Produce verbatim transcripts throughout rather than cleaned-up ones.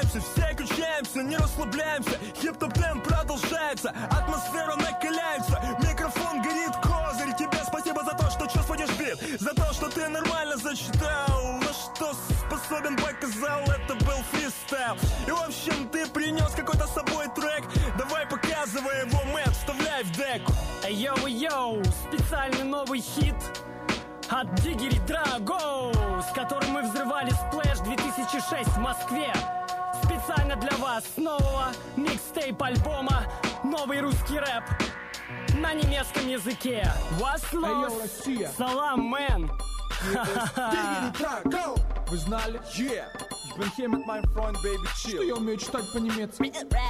Расслабься, все качаемся, не расслабляемся. Хип-топ темп продолжается, атмосфера накаляется. Микрофон горит, козырь. Тебе спасибо за то, что чувствуешь бит, за то, что ты нормально зачитал. На что способен показал, это был фристайл. И в общем ты принес какой-то с собой трек. Давай показывай его, Мэтт, вставляй в деку. Йоу-йоу, специальный новый хит от Диггери Драго, с которым мы взрывали сплэш две тысячи шесть в Москве. Специально для вас с нового микстейп альбома новый русский рэп на немецком языке. Was los? Салам, мэн! Диггери Драго! Вы знали? Yeah! Ich bin hier mit meinem Freund Baby Chill. Что я умею читать по-немецки.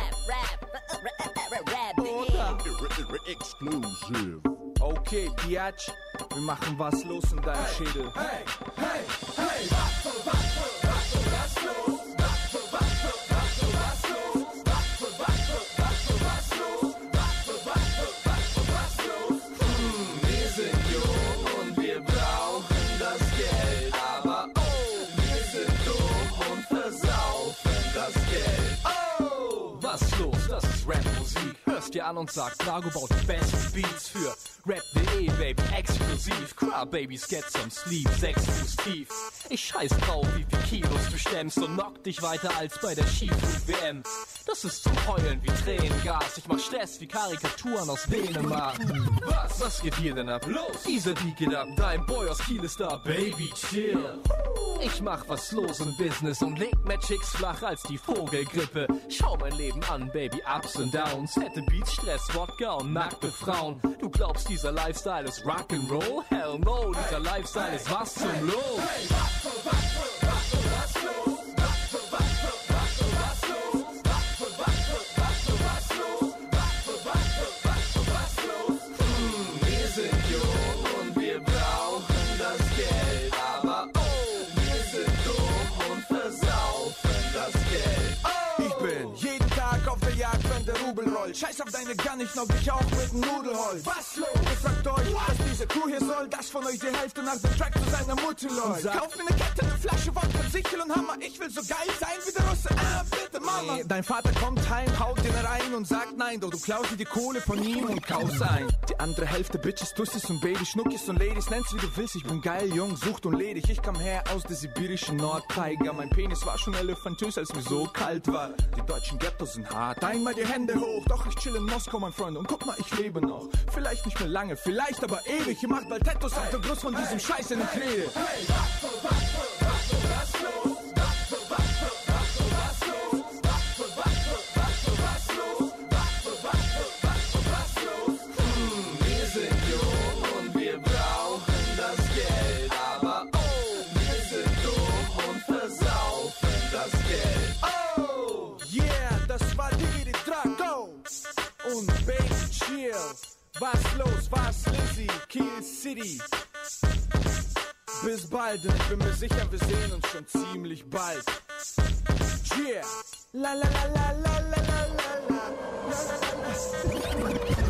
Exclusive. Okay, Biatch, wir machen was los in deinem hey, Schädel. Hey, hey, hey, was, was, was, was los? Was, was, was, was los? Was, was, was, was los? Was, was, was, was los? Hm, wir sind jung und wir brauchen das Geld. Aber oh, wir sind dumm und versaufen das Geld. Oh, was los? Das ist Rap-Musik. Hörst dir an und sagst, Drago baut die besten Beats für Rap.de, Baby, exklusiv. Crybabies get some sleep, sechs Fuß tief. Ich scheiß drauf, wie viel Kilos du stemmst und knock dich weiter als bei der Skiflug-W M. Das ist zum Heulen wie Tränengas. Ich mach Stress wie Karikaturen aus Dänemark. Was? Was geht hier denn ab? Los! Dieser Beat geht ab, dein Boy aus Kiel ist da. Baby, chill. Ich mach was los im Business und leg mehr Chicks flach als die Vogelgrippe. Schau mein Leben an, Baby, Ups und Downs. Hätte Beats, Stress, Wodka und nackte Frauen. Du glaubst, dieser Lifestyle ist Rock'n'Roll? Hell no, dieser Lifestyle ist was zum Los. Hey, was, was, was, was los? Was, was, was, was los? Was, was, was, los? Was, was, was los? Hm, wir sind jung und wir brauchen das Geld. Aber oh, wir sind dumm und versaufen das Geld. Oh. Ich bin jeden Tag auf der Jagd, wenn der Rubel rollt. Scheiß auf deine Gun, ich knock dich auch mit dem Nudelholz. Was los? Ich sagt euch, was diese Crew hier soll, dass von euch die Hälfte nach dem Track zu seiner Mutti läuft. Kauf mir eine Kette, eine Flasche Wodka, Sichel und Hammer. Ich will so geil sein wie der Russe. Ah, bitte, Mama. Nee, dein Vater kommt heim, haut den rein und sagt nein. Doch du klaust dir die Kohle von ihm und kaufst ein. Die andere Hälfte Bitches, Tussis und Baby, Schnuckis und Ladies. Nenn's wie du willst, ich bin geil, jung, sucht und ledig. Ich kam her aus der sibirischen Nordtiger. Mein Penis war schon elefantös, als mir so kalt war. Die deutschen Ghettos sind hart. Einmal die Hände hoch, doch ich chill in Moskau, mein Freund. Und guck mal, ich lebe noch. Vielleicht nicht mehr lange, vielleicht aber ewig. Ihr macht bald Tattoos auf der Brust von diesem Scheiß in die Knie. Hey, was, was, was, was los? Was, was, was, was los? Was, was, was, los? Was, was, was los? Hm, wir sind jung und wir brauchen das Geld. Aber oh, wir sind dumm und versaufen das Geld. Oh, yeah, das war Digi Drago und Baby Chill. Was los, was Lizzy, Kiel City. Bis bald und ich bin mir sicher, wir sehen uns schon ziemlich bald. Yeah. La la la la la la la la la la la la.